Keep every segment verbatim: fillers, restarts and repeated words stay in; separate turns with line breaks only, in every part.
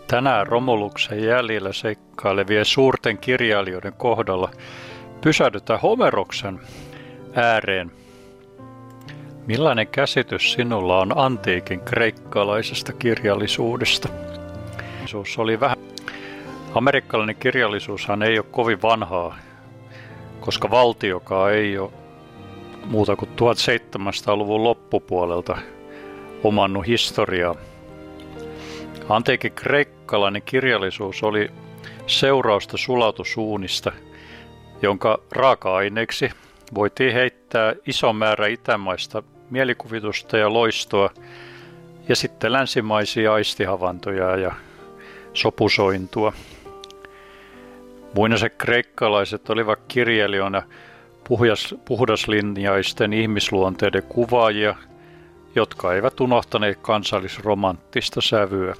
Tänään Romuluksen jäljillä seikkailevien suurten kirjailijoiden kohdalla pysähdytään Homeroksen ääreen. Millainen käsitys sinulla on antiikin kreikkalaisesta kirjallisuudesta? Oli vähän. Amerikkalainen kirjallisuushan ei ole kovin vanhaa, koska valtiokaan ei ole muuta kuin tuhatseitsemänsataaluvun loppupuolelta omannut historiaa. Antiikin kreikkalainen kirjallisuus oli seurausta sulatusuunista, jonka raaka-aineeksi voitiin heittää iso määrä itämaista mielikuvitusta ja loistoa ja sitten länsimaisia aistihavaintoja ja sopusointua. Muinaiset kreikkalaiset olivat kirjailijoina puhdas, puhdaslinjaisten ihmisluonteiden kuvaajia, jotka eivät unohtaneet kansallisromanttista sävyä.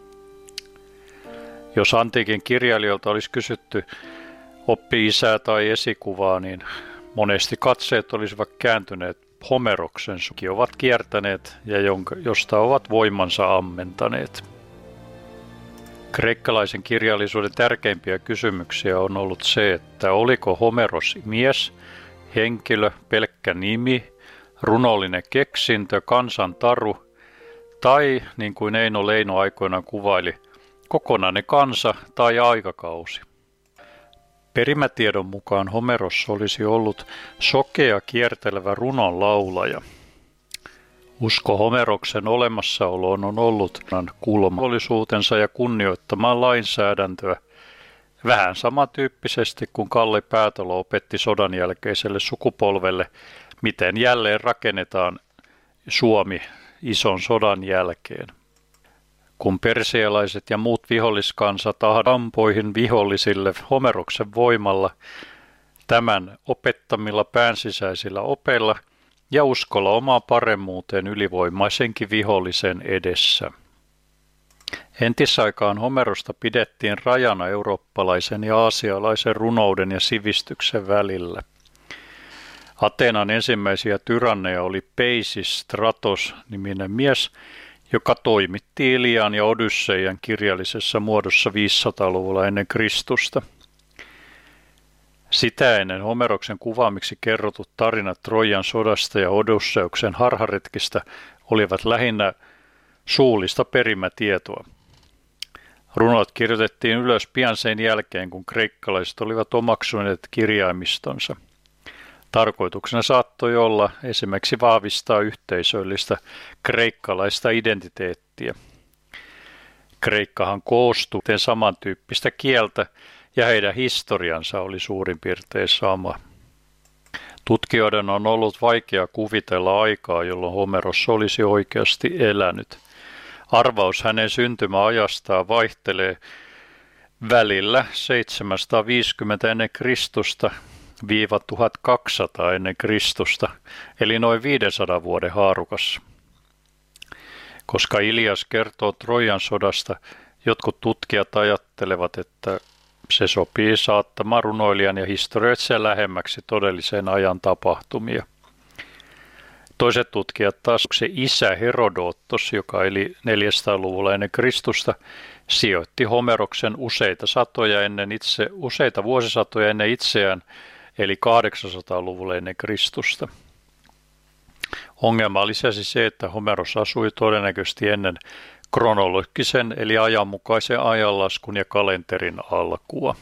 Jos antiikin kirjailijoilta olisi kysytty oppi-isää tai esikuvaa, niin monesti katseet olisivat kääntyneet Homeroksen suki ovat kiertäneet ja jonka, josta ovat voimansa ammentaneet. Kreikkalaisen kirjallisuuden tärkeimpiä kysymyksiä on ollut se, että oliko Homeros mies, henkilö, pelkkä nimi, runollinen keksintö, kansan taru tai, niin kuin Eino Leino aikoinaan kuvaili, kokonainen kansa tai aikakausi. Perimätiedon mukaan Homeros olisi ollut sokea kiertelevä runon laulaja. Usko Homeroksen olemassaoloon on ollut kuulomallisuutensa ja kunnioittamaan lainsäädäntöä, vähän samantyyppisesti kuin Kalle Päätalo opetti sodan jälkeiselle sukupolvelle, miten jälleen rakennetaan Suomi ison sodan jälkeen. Kun persialaiset ja muut viholliskansat ampoihin vihollisille Homeroksen voimalla, tämän opettamilla päänsisäisillä opeilla ja uskolla omaan paremmuuteen ylivoimaisenkin vihollisen edessä. Entisaikaan Homerosta pidettiin rajana eurooppalaisen ja aasialaisen runouden ja sivistyksen välillä. Ateenan ensimmäisiä tyranneja oli Peisistratos niminen mies, joka toimitti Ilian ja Odysseian kirjallisessa muodossa viisisataaluvulla ennen Kristusta. Sitä ennen Homeroksen kuvaamiksi kerrotut tarinat Trojan sodasta ja Odysseuksen harharetkistä olivat lähinnä suullista perimätietoa. Runot kirjoitettiin ylös pian sen jälkeen, kun kreikkalaiset olivat omaksuneet kirjaimistonsa. Tarkoituksena saattoi olla esimerkiksi vahvistaa yhteisöllistä kreikkalaista identiteettiä. Kreikkahan koostui samantyyppistä kieltä ja heidän historiansa oli suurin piirtein sama. Tutkijoiden on ollut vaikea kuvitella aikaa, jolloin Homeros olisi oikeasti elänyt. Arvaus hänen syntymäajastaan vaihtelee välillä seitsemänsataaviisikymmentä ennen Kristusta viiva tuhatkaksisataa ennen Kristusta, eli noin viidensadan vuoden haarukassa. Koska Ilias kertoo Trojan sodasta, jotkut tutkijat ajattelevat, että se sopii saattamaan runoilijan ja historioitsijan lähemmäksi todelliseen ajan tapahtumia. Toiset tutkijat taas se isä Herodotos, joka eli neljäsataaluvulla ennen Kristusta, sijoitti Homeroksen useita satoja ennen itse, useita vuosisatoja ennen itseään, eli kahdeksansataaluvulla ennen Kristusta. Ongelma lisäsi se, että Homeros asui todennäköisesti ennen kronologisen eli ajanmukaisen ajanlaskun ja kalenterin alkua.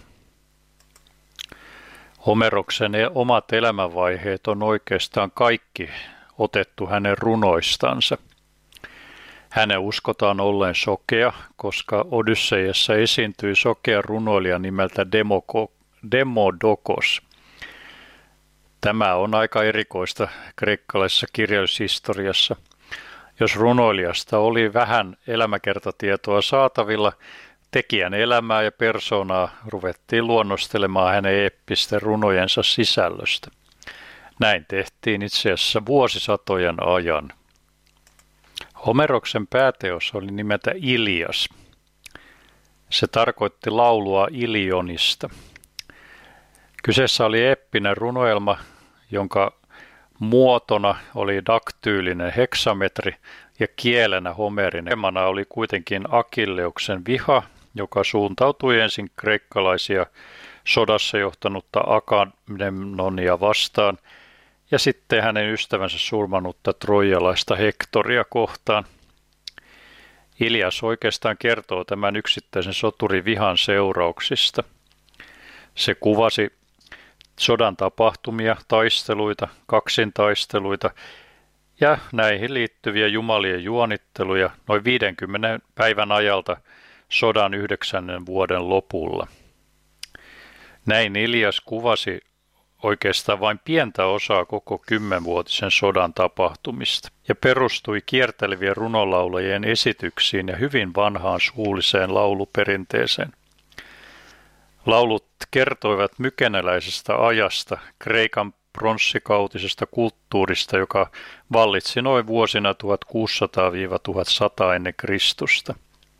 Homeroksen omat elämänvaiheet on oikeastaan kaikki otettu hänen runoistansa. Hänen uskotaan olleen sokea, koska Odysseiassa esiintyi sokea runoilija nimeltä Demoko- Demodokos. Tämä on aika erikoista kreikkalaisessa kirjallishistoriassa. Jos runoilijasta oli vähän elämäkertatietoa saatavilla, tekijän elämää ja persoonaa ruvettiin luonnostelemaan hänen eeppisten runojensa sisällöstä. Näin tehtiin itse asiassa vuosisatojen ajan. Homeroksen pääteos oli nimeltä Ilias. Se tarkoitti laulua Ilionista. Kyseessä oli eeppinen runoelma, jonka muotona oli daktyylinen heksametri ja kielenä homerinen. Teemana oli kuitenkin Akilleuksen viha joka suuntautui ensin kreikkalaisia sodassa johtanutta Agamemnonia vastaan ja sitten hänen ystävänsä surmanutta troijalaista Hektoria kohtaan. Ilias oikeastaan kertoo tämän yksittäisen soturin vihan seurauksista. Se kuvasi sodan tapahtumia, taisteluita, kaksintaisteluita ja näihin liittyviä jumalien juonitteluja noin viidenkymmenen päivän ajalta sodan yhdeksännen vuoden lopulla. Näin Ilias kuvasi oikeastaan vain pientä osaa koko kymmenvuotisen sodan tapahtumista ja perustui kiertelevien runolaulajien esityksiin ja hyvin vanhaan suulliseen lauluperinteeseen. Laulut kertoivat mykenäläisestä ajasta, Kreikan pronssikautisesta kulttuurista, joka vallitsi noin vuosina tuhatkuusisataa–tuhatsata ennen Kristusta.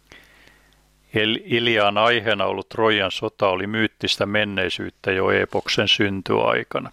Iliaan aiheena ollut Trojan sota oli myyttistä menneisyyttä jo Eepoksen syntyaikana.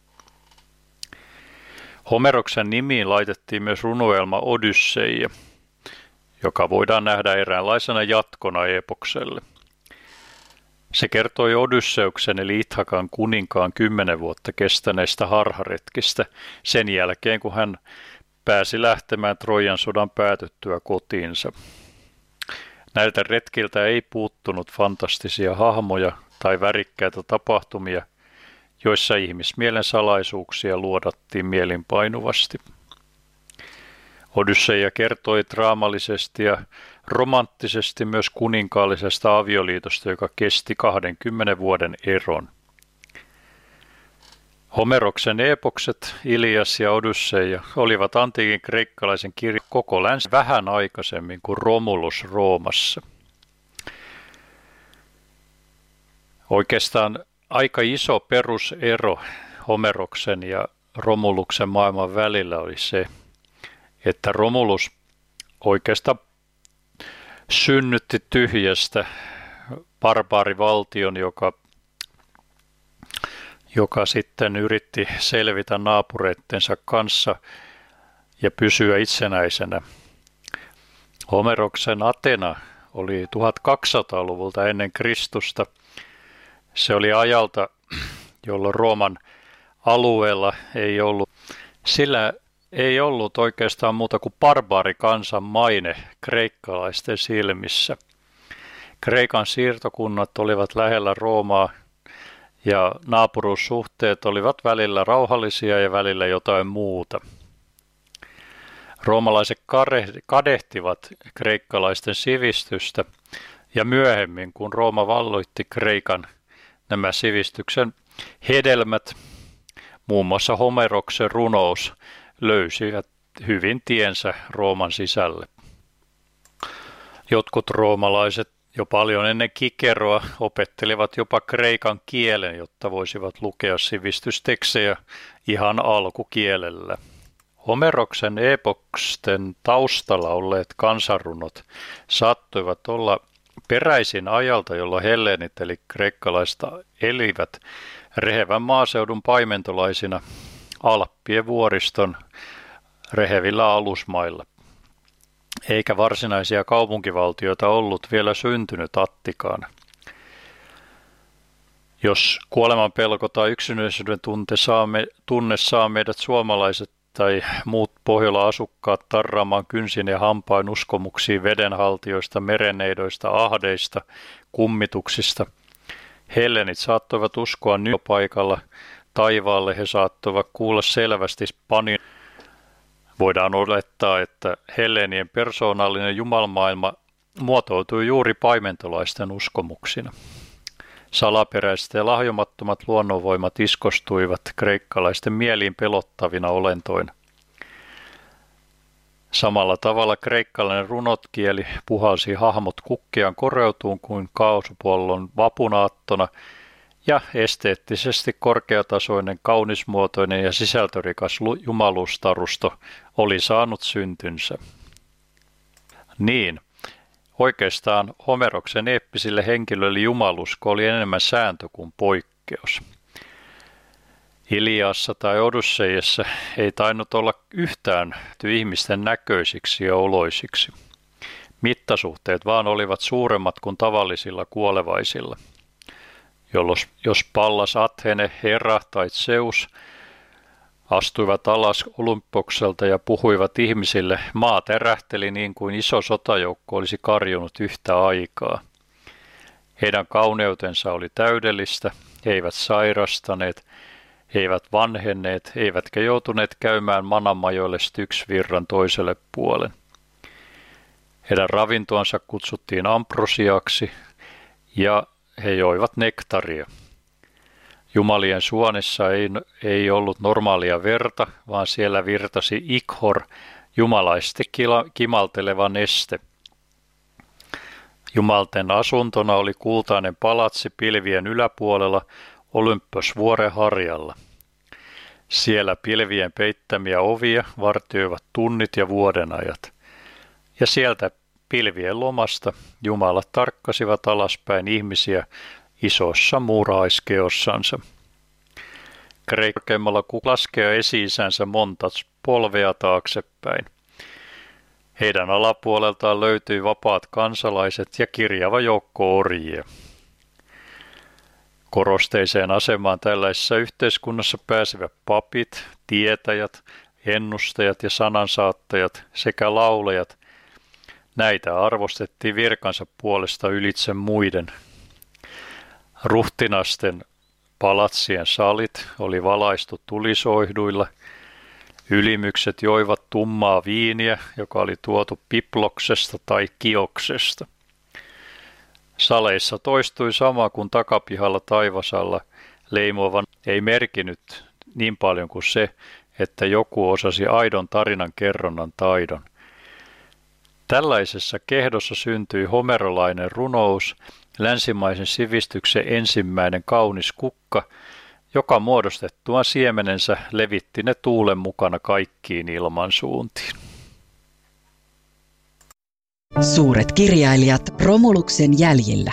Homeroksen nimiin laitettiin myös runoelma Odysseia, joka voidaan nähdä eräänlaisena jatkona Eepokselle. Se kertoi Odysseuksen eli Ithakan kuninkaan kymmenen vuotta kestäneistä harharetkistä sen jälkeen, kun hän pääsi lähtemään Trojan sodan päätyttyä kotiinsa. Näiltä retkiltä ei puuttunut fantastisia hahmoja tai värikkäitä tapahtumia, joissa ihmismielen salaisuuksia luodattiin mielinpainuvasti. Odysseia kertoi draamallisesti ja romanttisesti myös kuninkaallisesta avioliitosta, joka kesti kahdenkymmenen vuoden eron. Homeroksen epokset, Ilias ja Odysseia, olivat antiikin kreikkalaisen kirjan koko länsi vähän aikaisemmin kuin Romulus Roomassa. Oikeastaan aika iso perusero Homeroksen ja Romuluksen maailman välillä oli se, että Romulus oikeastaan synnytti tyhjästä barbaarivaltion, joka, joka sitten yritti selvitä naapureittensa kanssa ja pysyä itsenäisenä. Homeroksen Athena oli tuhatkaksisataaluvulta ennen Kristusta. Se oli ajalta, jolloin Rooman alueella ei ollut, sillä ei ollut oikeastaan muuta kuin barbaarikansan maine kreikkalaisten silmissä. Kreikan siirtokunnat olivat lähellä Roomaa ja naapuruussuhteet olivat välillä rauhallisia ja välillä jotain muuta. Roomalaiset kadehtivat kreikkalaisten sivistystä ja myöhemmin, kun Rooma valloitti Kreikan, nämä sivistyksen hedelmät, muun muassa Homeroksen runous, löysivät hyvin tiensä Rooman sisälle. Jotkut roomalaiset jo paljon ennen Kikeroa opettelivat jopa kreikan kielen, jotta voisivat lukea sivistystekstejä ihan alkukielellä. Homeroksen epoksten taustalla olleet kansanrunot saattoivat olla peräisin ajalta, jolla helleenit eli kreikkalaista elivät rehevän maaseudun paimentolaisina Alppien vuoriston rehevillä alusmailla. Eikä varsinaisia kaupunkivaltioita ollut vielä syntynyt Attikaan. Jos kuoleman pelko tai yksinäisyyden tunte saa, me, tunne saa meidät suomalaiset tai muut Pohjola-asukkaat tarraamaan kynsin ja hampain uskomuksiin vedenhaltijoista, mereneidoista, ahdeista, kummituksista, helleenit saattoivat uskoa nyöpaikalla taivaalle, he saattoivat kuulla selvästi panin. Voidaan olettaa, että helleenien persoonallinen jumalmaailma muotoutui juuri paimentolaisten uskomuksina. Salaperäiset ja lahjomattomat luonnonvoimat iskostuivat kreikkalaisten mieliin pelottavina olentoina. Samalla tavalla kreikkalainen runotkieli puhalsi hahmot kukkiaan koreutuun kuin kaasupollon vapunaattona, ja esteettisesti korkeatasoinen, kaunismuotoinen ja sisältörikas jumaluustarusto oli saanut syntynsä. Niin, oikeastaan Homeroksen eeppisille henkilöille jumalusko oli enemmän sääntö kuin poikkeus. Iliassa tai Odysseiassa ei tainnut olla yhtään ihmisten näköisiksi ja oloisiksi. Mittasuhteet vaan olivat suuremmat kuin tavallisilla kuolevaisilla. Jollos, jos Pallas Athene, Hera tai Zeus astuivat alas Olympokselta ja puhuivat ihmisille, maa tärähteli niin kuin iso sotajoukko olisi karjunut yhtä aikaa. Heidän kauneutensa oli täydellistä, he eivät sairastaneet, he eivät vanhenneet, eivätkä joutuneet käymään manamajoille Styx-virran toiselle puolen. Heidän ravintoansa kutsuttiin ambrosiaksi ja he joivat nektaria. Jumalien suonissa ei, ei ollut normaalia verta, vaan siellä virtasi ikhor, jumalaisesti kimalteleva neste. Jumalten asuntona oli kultainen palatsi pilvien yläpuolella Olympos-vuoren harjalla. Siellä pilvien peittämiä ovia vartioivat tunnit ja vuodenajat. Ja sieltä pilvien lomasta jumalat tarkkasivat alaspäin ihmisiä isossa muuraiskeossansa. Kreikkeimmalla laskea esi-isänsä monta polvea taaksepäin. Heidän alapuoleltaan löytyi vapaat kansalaiset ja kirjava joukko orjia. Korosteiseen asemaan tällaisessa yhteiskunnassa pääsivät papit, tietäjät, ennustajat ja sanansaattajat sekä laulajat. Näitä arvostettiin virkansa puolesta ylitse muiden. Ruhtinasten palatsien salit oli valaistu tulisoihduilla. Ylimykset joivat tummaa viiniä, joka oli tuotu piploksesta tai kioksesta. Saleissa toistui sama kuin takapihalla taivasalla leimovan ei merkinyt niin paljon kuin se, että joku osasi aidon tarinan kerronnan taidon. Tällaisessa kehdossa syntyi homerolainen runous, länsimaisen sivistyksen ensimmäinen kaunis kukka, joka muodostettuaan siemenensä levitti ne tuulen mukana kaikkiin ilmansuuntiin.
Suuret kirjailijat Romuluksen jäljillä.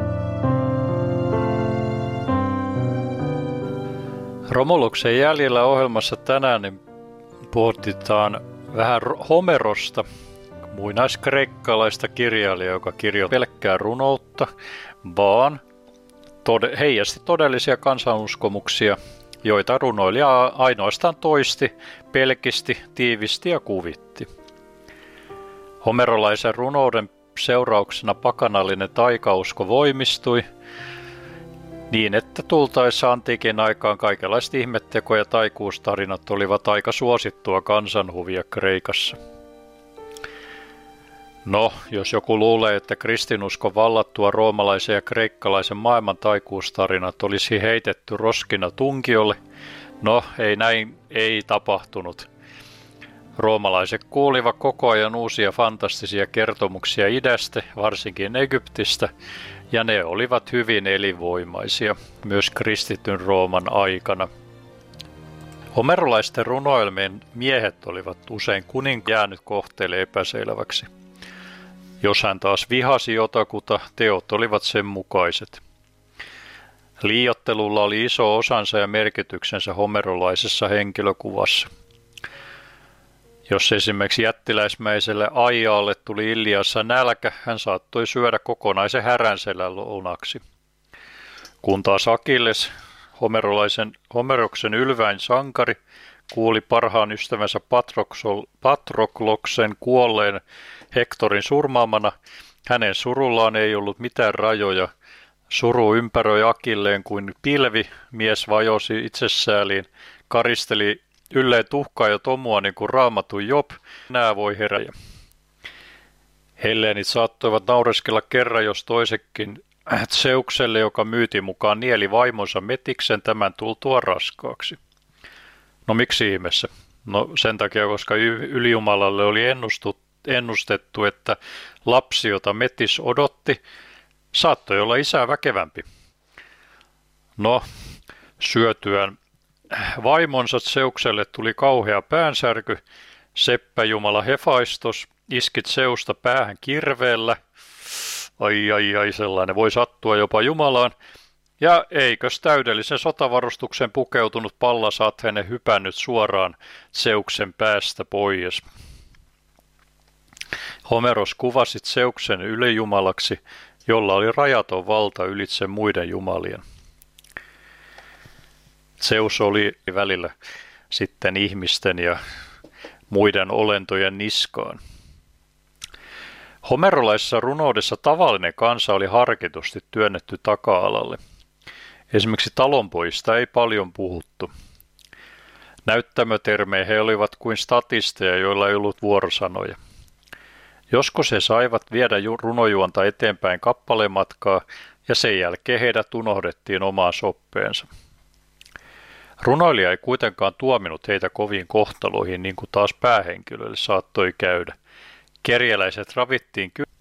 Romuluksen jäljillä ohjelmassa tänään niin pohditaan vähän Homerosta, muinaiskreikkalaista kirjailijaa, joka kirjoitti pelkkää runoutta, vaan tode, heijasti todellisia kansanuskomuksia, joita runoilija ainoastaan toisti, pelkisti, tiivisti ja kuvitti. Homerolaisen runouden seurauksena pakanallinen taikausko voimistui niin, että tultaessa antiikin aikaan kaikenlaiset ihmetteko- ja taikuustarinat olivat aika suosittua kansanhuvia Kreikassa. No, jos joku luulee, että kristinuskon vallattua roomalaisen ja kreikkalaisen maailman taikuustarinat olisi heitetty roskina tunkiolle, no ei näin ei tapahtunut. Roomalaiset kuulivat koko ajan uusia fantastisia kertomuksia idästä, varsinkin Egyptistä, ja ne olivat hyvin elinvoimaisia, myös kristityn Rooman aikana. Homerolaisten runoilmien miehet olivat usein kuninkaan jäänyt kohteelle epäselväksi. Jos hän taas vihasi jotakuta, teot olivat sen mukaiset. Liioittelulla oli iso osansa ja merkityksensä homerolaisessa henkilökuvassa. Jos esimerkiksi jättiläismäiselle Aijaalle tuli Iliassa nälkä, hän saattoi syödä kokonaisen häränselän lounaksi. Kun taas Akilles, homerolaisen, Homeroksen ylväin sankari, kuuli parhaan ystävänsä Patrokloksen kuolleen Hektorin surmaamana, hänen surullaan ei ollut mitään rajoja. Suru ympäröi Akilleen kuin pilvi, mies vajosi itsesääliin, karisteli ylleen tuhkaa ja tomua niin kuin raamatun Job, nää voi heräjä. Helleenit saattoivat naureskella kerran jos toisekin Zeukselle, joka myyti mukaan nieli vaimonsa Metiksen tämän tultua raskaaksi. No miksi ihmeessä? No sen takia, koska ylijumalalle oli ennustettu, että lapsi, jota Metis odotti, saattoi olla isää väkevämpi. No, syötyään vaimonsa Zeukselle tuli kauhea päänsärky, seppäjumala Hefaistos iski Zeusta päähän kirveellä. Ai ai ai, sellainen voi sattua jopa Jumalaan. Ja eikös täydellisen sotavarustuksen pukeutunut Pallas Athene hypännyt suoraan Zeuksen päästä pois. Homeros kuvasi Zeuksen ylijumalaksi, jolla oli rajaton valta ylitse muiden jumalien. Zeus oli välillä sitten ihmisten ja muiden olentojen niskaan. Homerolaisessa runoudessa tavallinen kansa oli harkitusti työnnetty taka-alalle. Esimerkiksi talonpojista ei paljon puhuttu. Näyttämötermejä he olivat kuin statisteja, joilla ei ollut vuorosanoja. Joskus he saivat viedä runojuonta eteenpäin kappalematkaa ja sen jälkeen heidät unohdettiin omaan soppeensa. Runoilija ei kuitenkaan tuominut heitä koviin kohtaloihin, niin kuin taas päähenkilöille saattoi käydä. Kerjäläiset ravittiin ky-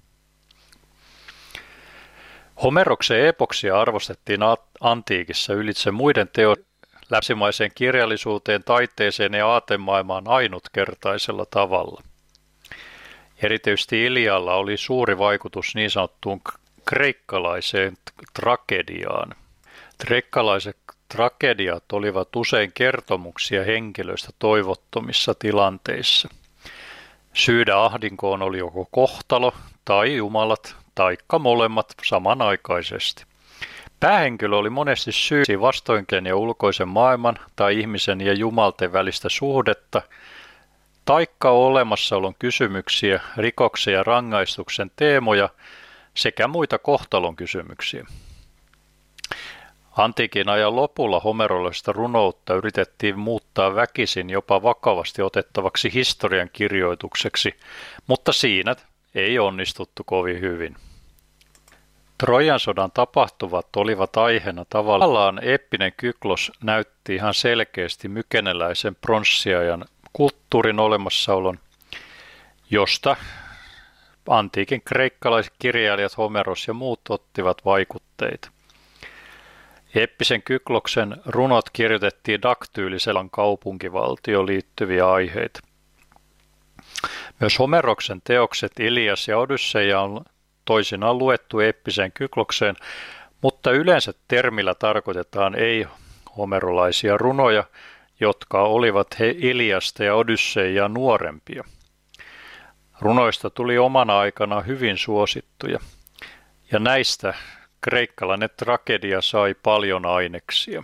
Homeroksen epoksia arvostettiin antiikissa ylitse muiden teosten läpsimaiseen kirjallisuuteen, taiteeseen ja aatemaailmaan ainutkertaisella tavalla. Erityisesti Ilialla oli suuri vaikutus niin sanottuun kreikkalaiseen tragediaan. Kreikkalaiset tragediat olivat usein kertomuksia henkilöistä toivottomissa tilanteissa. Syydä ahdinkoon oli joko kohtalo tai jumalat, taikka molemmat samanaikaisesti. Päähenkilö oli monesti syysi vastoinkäin ja ulkoisen maailman tai ihmisen ja jumalten välistä suhdetta, taikka olemassaolon kysymyksiä, rikoksen ja rangaistuksen teemoja sekä muita kohtalon kysymyksiä. Antiikin ajan lopulla homerolaista runoutta yritettiin muuttaa väkisin jopa vakavasti otettavaksi historian kirjoitukseksi, mutta siinä ei onnistuttu kovin hyvin. Trojan sodan tapahtuvat olivat aiheena tavallaan eeppinen Kyklos näytti ihan selkeästi mykeneläisen pronssiajan kulttuurin olemassaolon, josta antiikin kreikkalaiset kirjailijat Homeros ja muut ottivat vaikutteita. Eeppisen Kykloksen runot kirjoitettiin daktyyliselan kaupunkivaltioon liittyviä aiheita. Myös Homeroksen teokset Ilias ja Odysseia on toisinaan luettu eeppiseen Kyklokseen, mutta yleensä termillä tarkoitetaan ei-homerolaisia runoja, jotka olivat he Iliasta ja Odysseia nuorempia. Runoista tuli omana aikana hyvin suosittuja, ja näistä kreikkalainen tragedia sai paljon aineksia.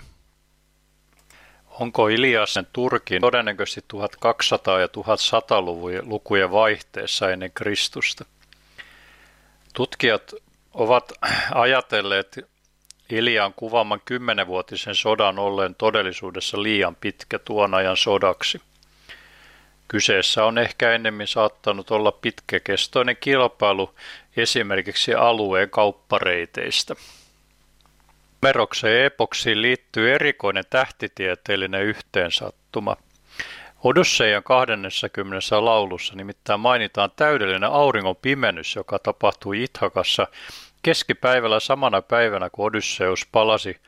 Onko Iliasen Turkin todennäköisesti tuhatkaksisataa- ja tuhatsata-lukujen vaihteessa ennen Kristusta? Tutkijat ovat ajatelleet Ilian kuvaaman kymmenvuotisen sodan olleen todellisuudessa liian pitkä tuon ajan sodaksi. Kyseessä on ehkä ennemmin saattanut olla pitkäkestoinen kilpailu esimerkiksi alueen kauppareiteistä. Homeroksen epoksiin liittyy erikoinen tähtitieteellinen yhteensattuma. Odysseian kahdennessakymmenessä laulussa nimittäin mainitaan täydellinen auringon pimennys, joka tapahtui Ithakassa keskipäivällä samana päivänä, kun Odysseus palasi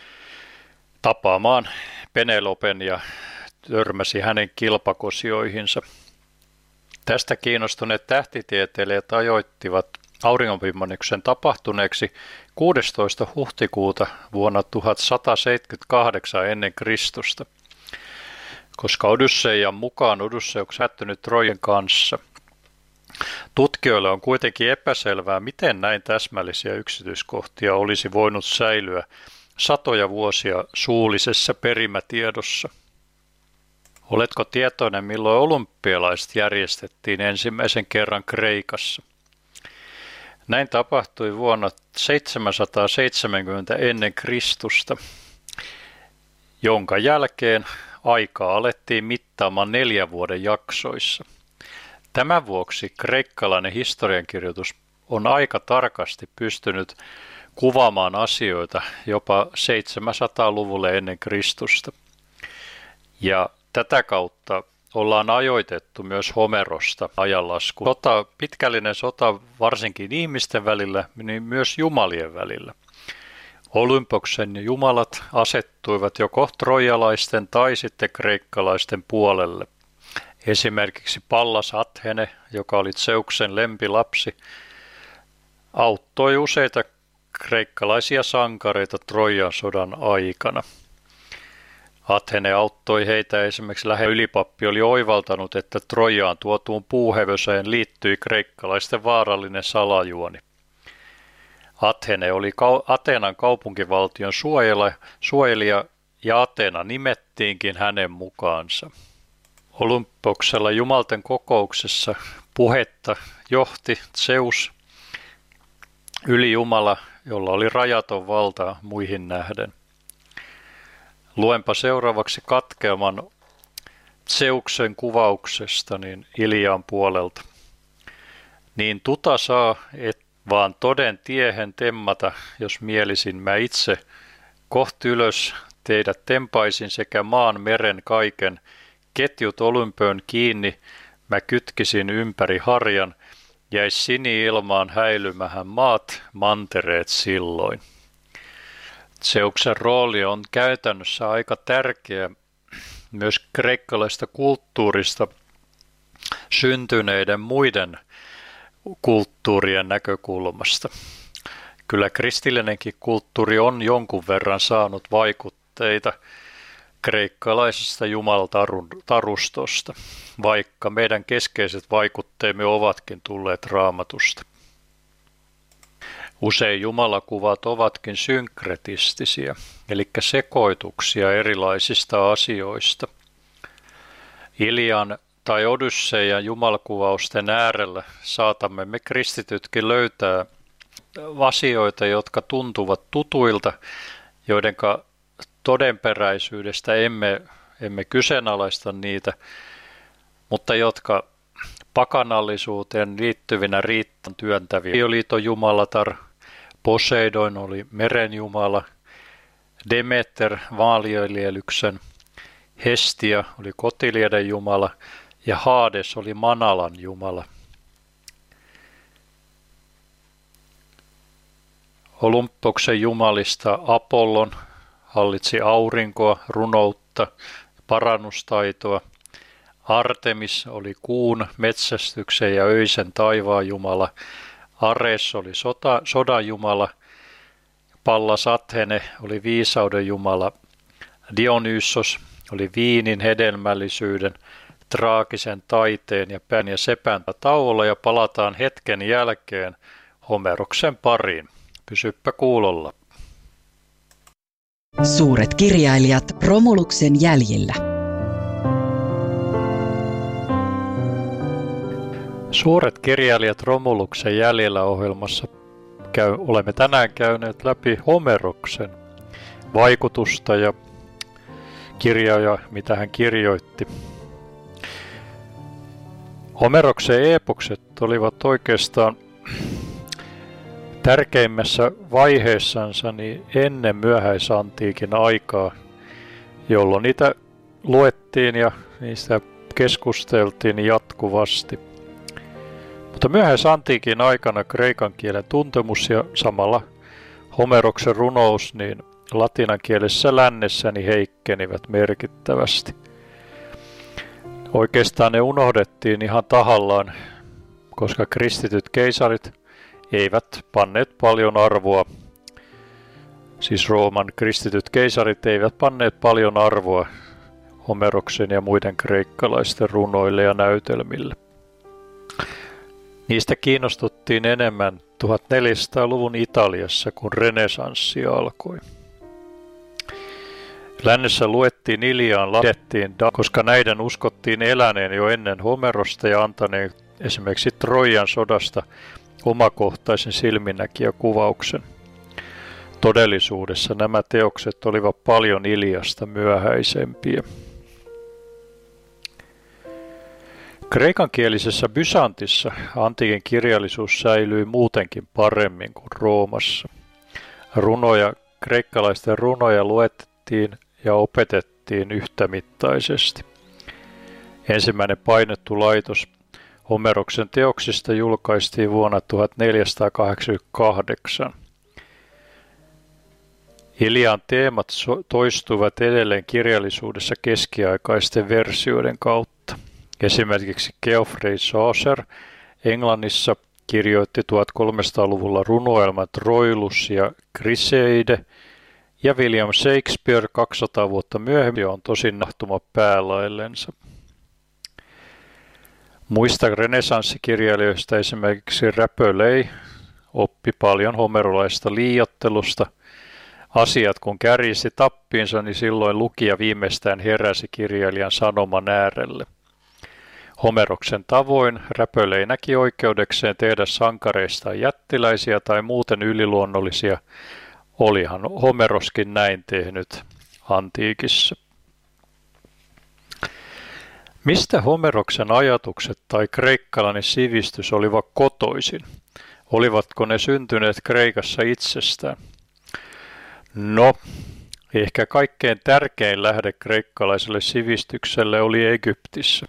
tapaamaan Penelopen ja törmäsi hänen kilpakosioihinsa. Tästä kiinnostuneet tähtitieteilijät ajoittivat auringonpimennyksen tapahtuneeksi kuudestoista huhtikuuta vuonna tuhatsataseitsemänkymmentäkahdeksan ennen Kristusta, koska Odysseian mukaan Odysseus hättynyt Trojan kanssa. Tutkijoille on kuitenkin epäselvää, miten näin täsmällisiä yksityiskohtia olisi voinut säilyä satoja vuosia suullisessa perimätiedossa. Oletko tietoinen, milloin olympialaiset järjestettiin ensimmäisen kerran Kreikassa? Näin tapahtui vuonna seitsemänsataaseitsemänkymmentä ennen Kristusta, jonka jälkeen aikaa alettiin mittaamaan neljän vuoden jaksoissa. Tämän vuoksi kreikkalainen historiankirjoitus on aika tarkasti pystynyt kuvaamaan asioita jopa seitsemänsataa-luvulle ennen Kristusta. Ja tätä kautta ollaan ajoitettu myös Homerosta ajanlasku. Sota, pitkällinen sota varsinkin ihmisten välillä, niin myös jumalien välillä. Olympoksen jumalat asettuivat joko trojalaisten tai sitten kreikkalaisten puolelle. Esimerkiksi Pallas Athene, joka oli Zeuksen lempilapsi, auttoi useita kreikkalaisia sankareita Trojan sodan aikana. Athene auttoi heitä esimerkiksi lähe ylipappi oli oivaltanut, että Trojaan tuotuun puuhevoseen liittyi kreikkalaisten vaarallinen salajuoni. Athene oli Atenan kaupunkivaltion suojelija ja Athena nimettiinkin hänen mukaansa. Olympoksella jumalten kokouksessa puhetta johti Zeus, ylijumala, jolla oli rajaton valta muihin nähden. Luenpa seuraavaksi katkelman Zeuksen kuvauksesta niin Ilian puolelta. Niin tuta saa, et vaan toden tiehen temmata, jos mielisin mä itse. Kohti ylös teidät tempaisin sekä maan meren kaiken. Ketjut Olympöön kiinni, mä kytkisin ympäri harjan. Jäis sini-ilmaan häilymähän maat, mantereet silloin. Zeuksen rooli on käytännössä aika tärkeä myös kreikkalaista kulttuurista syntyneiden muiden kulttuurien näkökulmasta. Kyllä kristillinenkin kulttuuri on jonkun verran saanut vaikutteita kreikkalaisesta jumalatarustosta, vaikka meidän keskeiset vaikutteemme ovatkin tulleet Raamatusta. Usein jumalakuvat ovatkin synkretistisiä, eli sekoituksia erilaisista asioista. Ilian tai Odysseian jumalakuvausten äärellä saatamme me kristitytkin löytää asioita, jotka tuntuvat tutuilta, joidenka todenperäisyydestä emme, emme kyseenalaista niitä, mutta jotka pakanallisuuteen liittyvinä riittävän työntäviä. Ioliiton jumalatar, Poseidon oli merenjumala, Demeter maanviljelyksen, Hestia oli kotilieden jumala ja Hades oli manalan jumala. Olympoksen jumalista Apollon hallitsi aurinkoa, runoutta, parannustaitoa. Artemis oli kuun, metsästyksen ja öisen taivaan jumala. Ares oli sota, sodan jumala. Pallas Athene oli viisauden jumala. Dionysos oli viinin, hedelmällisyyden, traagisen taiteen ja pään ja sepän tauolla ja palataan hetken jälkeen Homeroksen pariin. Pysyppä kuulolla.
Suuret kirjailijat Romuluksen jäljillä.
Suuret kirjailijat Romuluksen jäljellä -ohjelmassa käy, olemme tänään käyneet läpi Homeroksen vaikutusta ja kirjoja, mitä hän kirjoitti. Homeroksen eepokset olivat oikeastaan tärkeimmässä vaiheessansa niin ennen myöhäisantiikin aikaa, jolloin niitä luettiin ja niistä keskusteltiin jatkuvasti. Mutta myöhäisantiikin aikana kreikan kielen tuntemus ja samalla Homeroksen runous niin latinankielisessä lännessä niin heikkenivät merkittävästi. Oikeastaan ne unohdettiin ihan tahallaan, koska kristityt keisarit eivät panneet paljon arvoa, siis Rooman kristityt keisarit eivät panneet paljon arvoa Homeroksen ja muiden kreikkalaisten runoille ja näytelmille. Niistä kiinnostuttiin enemmän tuhatneljäsataaluvun Italiassa, kun renessanssi alkoi. Lännessä luettiin Iliaan, ladettiin, koska näiden uskottiin eläneen jo ennen Homerosta ja antaneen esimerkiksi Trojan sodasta omakohtaisen silminnäkijäkuvauksen. Todellisuudessa nämä teokset olivat paljon Iliasta myöhäisempiä. Kreikankielisessä Bysantissa antiikin kirjallisuus säilyi muutenkin paremmin kuin Roomassa. Runoja, kreikkalaisten runoja luettiin ja opetettiin yhtämittaisesti. Ensimmäinen painettu laitos Homeroksen teoksista julkaistiin vuonna tuhatneljäsataakahdeksankymmentäkahdeksan. Ilian teemat toistuvat edelleen kirjallisuudessa keskiaikaisten versioiden kautta. Esimerkiksi Geoffrey Chaucer Englannissa kirjoitti tuhatkolmesataaluvulla runoelmat Troilus ja Chryseide, Ja William Shakespeare kaksisataa vuotta myöhemmin on tosin nahtuma päälaillensa. Muista renesanssikirjailijoista esimerkiksi Rapelye oppi paljon homerolaista liioittelusta. Asiat kun kärjisti tappiinsa, niin silloin lukija viimeistään heräsi kirjailijan sanoman äärelle. Homeroksen tavoin Rapelye näki oikeudekseen tehdä sankareista jättiläisiä tai muuten yliluonnollisia. Olihan Homeroskin näin tehnyt antiikissa. Mistä Homeroksen ajatukset tai kreikkalainen sivistys olivat kotoisin? Olivatko ne syntyneet Kreikassa itsestään? No, ehkä kaikkein tärkein lähde kreikkalaiselle sivistykselle oli Egyptissä.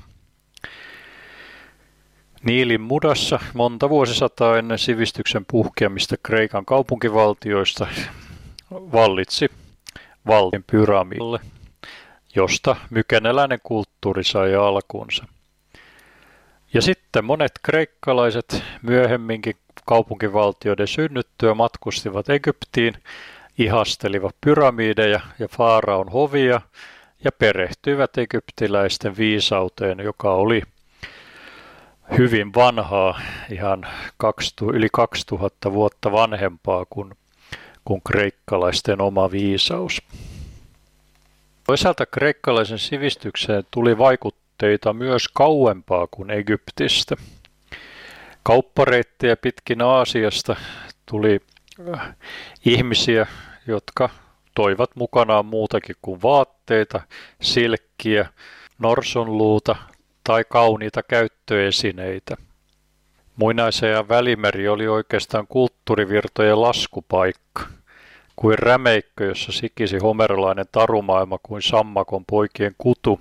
Niilin mudassa monta vuosisataa ennen sivistyksen puhkeamista Kreikan kaupunkivaltioista vallitsi valtion pyramidille, josta mykeneläinen kulttuuri sai alkunsa. Ja sitten monet kreikkalaiset myöhemminkin kaupunkivaltioiden synnyttyä matkustivat Egyptiin, ihastelivat pyramideja ja faaraon hovia ja perehtyivät egyptiläisten viisauteen, joka oli hyvin vanhaa, ihan yli kaksituhatta vuotta vanhempaa kuin, kuin kreikkalaisten oma viisaus. Toisaalta kreikkalaisen sivistykseen tuli vaikutteita myös kauempaa kuin Egyptistä. Kauppareittejä pitkin Aasiasta tuli ihmisiä, jotka toivat mukanaan muutakin kuin vaatteita, silkkiä, norsunluuta tai kauniita käyttöesineitä. Muinaisajan Välimeri oli oikeastaan kulttuurivirtojen laskupaikka, kuin rämeikkö, jossa sikisi homerolainen tarumaailma kuin sammakon poikien kutu.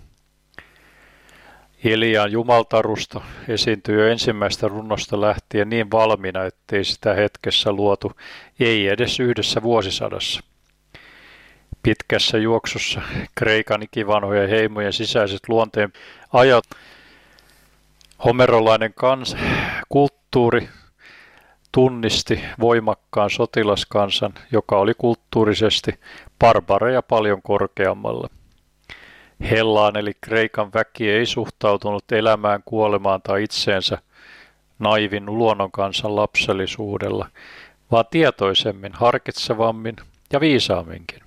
Eliaan jumaltarusta esiintyi jo ensimmäistä runosta lähtien niin valmiina, ettei sitä hetkessä luotu, ei edes yhdessä vuosisadassa. Pitkässä juoksussa Kreikan ikivanhojen heimojen sisäiset luonteen ajat, homerolainen kans, kulttuuri tunnisti voimakkaan sotilaskansan, joka oli kulttuurisesti barbareja paljon korkeammalla. Hellaan eli Kreikan väki ei suhtautunut elämään, kuolemaan tai itseensä naivin luonnonkansan lapsellisuudella, vaan tietoisemmin, harkitsevammin ja viisaamminkin.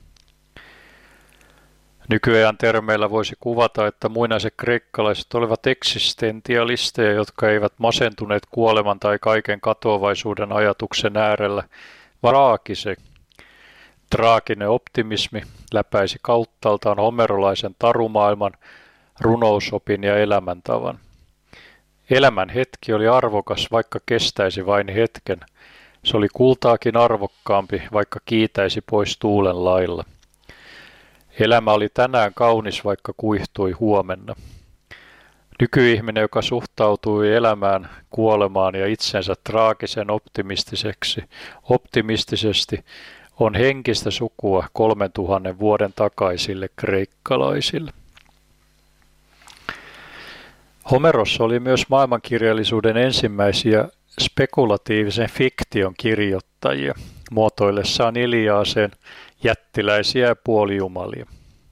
Nykyajan termeillä voisi kuvata, että muinaiset kreikkalaiset olivat eksistentialisteja, jotka eivät masentuneet kuoleman tai kaiken katoavaisuuden ajatuksen äärellä, vaan traagise. Traaginen optimismi läpäisi kauttaaltaan homerolaisen tarumaailman, runousopin ja elämäntavan. Elämän hetki oli arvokas, vaikka kestäisi vain hetken. Se oli kultaakin arvokkaampi, vaikka kiitäisi pois tuulen lailla. Elämä oli tänään kaunis, vaikka kuihtui huomenna. Nykyihminen, joka suhtautui elämään, kuolemaan ja itsensä traagisen optimistiseksi, optimistisesti, on henkistä sukua kolmen tuhannen vuoden takaisille kreikkalaisille. Homeros oli myös maailmankirjallisuuden ensimmäisiä spekulatiivisen fiktion kirjoittajia, muotoillessaan Iliaaseen jättiläisiä ja puolijumalia.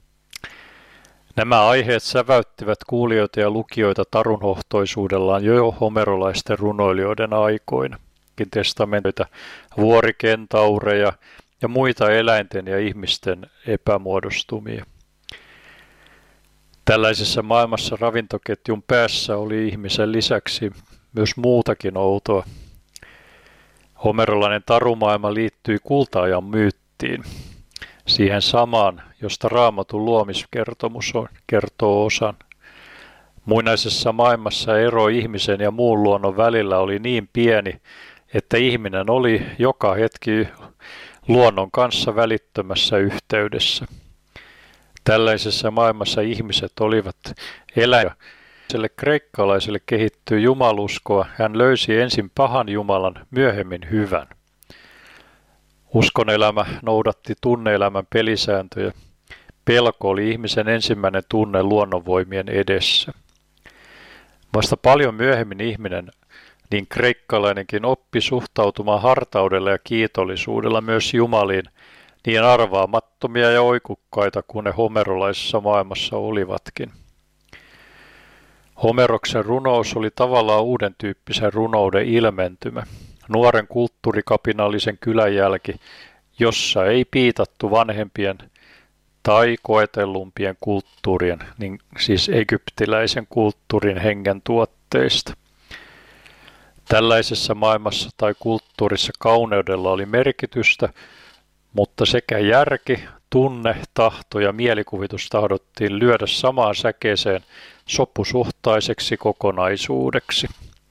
Nämä aiheet säväyttivät kuulijoita ja lukijoita tarunhohtoisuudellaan jo homerolaisten runoilijoiden aikoina. Testamentoita, vuorikentaureja ja muita eläinten ja ihmisten epämuodostumia. Tällaisessa maailmassa ravintoketjun päässä oli ihmisen lisäksi myös muutakin outoa. Homerolainen tarumaailma liittyi kulta-ajan myyttiin, siihen samaan, josta Raamatun luomiskertomus on, kertoo osan. Muinaisessa maailmassa ero ihmisen ja muun luonnon välillä oli niin pieni, että ihminen oli joka hetki luonnon kanssa välittömässä yhteydessä. Tällaisessa maailmassa ihmiset olivat eläimiä. Sille kreikkalaiselle kehittyi jumaluskoa. Hän löysi ensin pahan jumalan, myöhemmin hyvän. Uskonelämä noudatti tunneelämän pelisääntöjä. Pelko oli ihmisen ensimmäinen tunne luonnonvoimien edessä. Vasta paljon myöhemmin ihminen, niin kreikkalainenkin, oppi suhtautumaan hartaudella ja kiitollisuudella myös jumaliin, niin arvaamattomia ja oikukkaita kuin ne homerolaisessa maailmassa olivatkin. Homeroksen runous oli tavallaan uuden tyyppisen runouden ilmentymä, nuoren kulttuurikapinallisen kylänjälki, jossa ei piitattu vanhempien tai koetellumpien kulttuurien, niin siis egyptiläisen kulttuurin hengen tuotteista. Tällaisessa maailmassa tai kulttuurissa kauneudella oli merkitystä, mutta sekä järki, tunne, tahto ja mielikuvitus tahdottiin lyödä samaan säkeeseen sopusuhtaiseksi kokonaisuudeksi.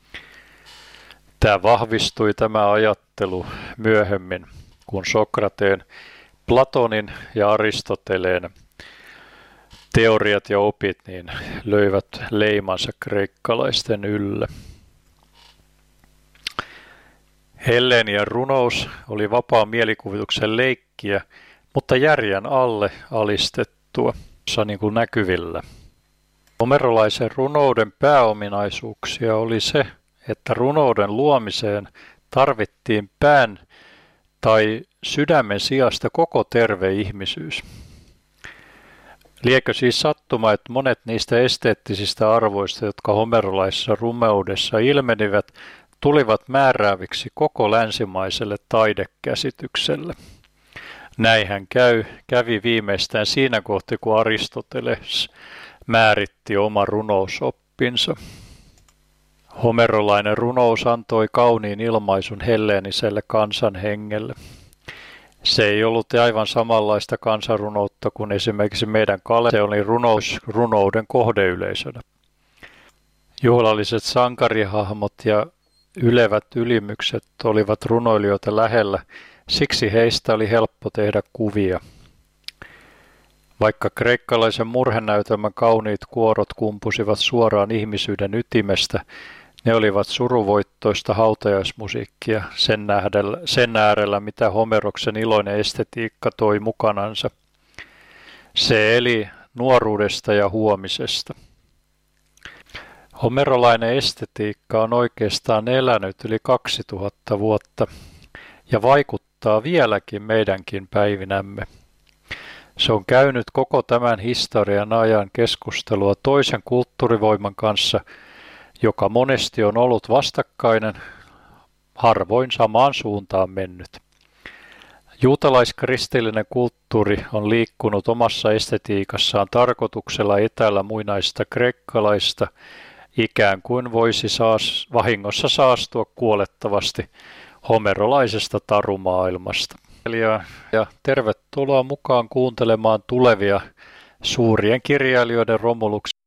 Tämä vahvistui tämä ajattelu myöhemmin, kun Sokrateen, Platonin ja Aristoteleen teoriat ja opit niin löivät leimansa kreikkalaisten ylle. Hellenian runous oli vapaan mielikuvituksen leikkiä, mutta järjen alle alistettua, niin kuin näkyvillä. Homerolaisen runouden pääominaisuuksia oli se, että runouden luomiseen tarvittiin pään tai sydämen sijasta koko terve ihmisyys. Liekö siis sattuma, että monet niistä esteettisistä arvoista, jotka homerolaisessa runoudessa ilmenivät, tulivat määrääviksi koko länsimaiselle taidekäsitykselle. Näinhän käy, kävi viimeistään siinä kohti, kun Aristoteles määritti oman runousoppinsa. Homerolainen runous antoi kauniin ilmaisun helleeniselle kansanhengelle. Se ei ollut aivan samanlaista kansanrunoutta kuin esimerkiksi meidän Kale. Se oli runous runouden kohdeyleisönä. Juhlalliset sankarihahmot ja ylevät ylimykset olivat runoilijoita lähellä, siksi heistä oli helppo tehdä kuvia. Vaikka kreikkalaisen murhenäytelmän kauniit kuorot kumpusivat suoraan ihmisyyden ytimestä, ne olivat suruvoittoista hautajaismusiikkia sen, nähdellä, sen äärellä, mitä Homeroksen iloinen estetiikka toi mukanansa. Se eli nuoruudesta ja huomisesta. Homerolainen estetiikka on oikeastaan elänyt yli kaksituhatta vuotta ja vaikuttaa vieläkin meidänkin päivinämme. Se on käynyt koko tämän historian ajan keskustelua toisen kulttuurivoiman kanssa, joka monesti on ollut vastakkainen, harvoin samaan suuntaan mennyt. Juutalaiskristillinen kulttuuri on liikkunut omassa estetiikassaan tarkoituksella etäällä muinaista kreikkalaista, ikään kuin voisi saas, vahingossa saastua kuolettavasti homerolaisesta tarumaailmasta. Ja tervetuloa mukaan kuuntelemaan tulevia suurien kirjailijoiden Romuluksen